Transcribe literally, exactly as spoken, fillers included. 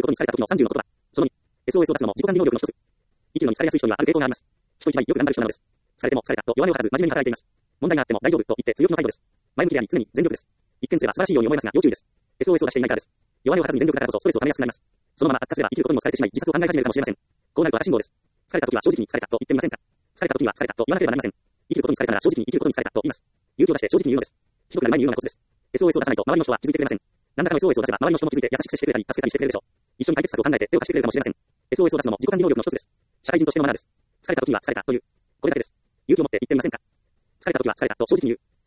に疲れた時のさんじゅうのことは、そのに、エスオーエス を出すのも自己管理能力の一つ。生きるのに疲れやすい人にはある傾向があります。人一倍よく頑張る人なのです。疲れても疲れたと弱音を吐かず真面目に働いています。問題があっても大丈夫と言って強気の態度です。前向きであり常に全力です。一見すれば素晴らしいように思えますが要注意です。エスオーエス を出していないからです。弱音を吐かずに全力だからこそストレスを溜めやすくなります。そのまま悪化すれば生きることにも疲れてしまい自殺を考え始めるかもしれません。こうなると赤信号です。疲れた時は正直に疲れたと言ってみませんか。疲れた時には疲れたと言わなければなりません。生きることに疲れたなら正直に生きることに疲れたと言います。勇気を出して正直に言うのです。ひどくなる前に言うのがコツです。エスオーエス を出さないと周りの人は気づいてくれません。何らかの エスオーエス を出せば周りの人も気づいて優しく接してくれたり助けたりしてくれるでしょう。一緒に解決策を考えて手を貸してくれるかもしれません。エスオーエス を出すのも自己管理能力の一つです。社会人としてのマナーです。疲れた時には疲れたという。これだけです。勇気を持って言ってみませんか。疲れた時は疲れたと正直に言う。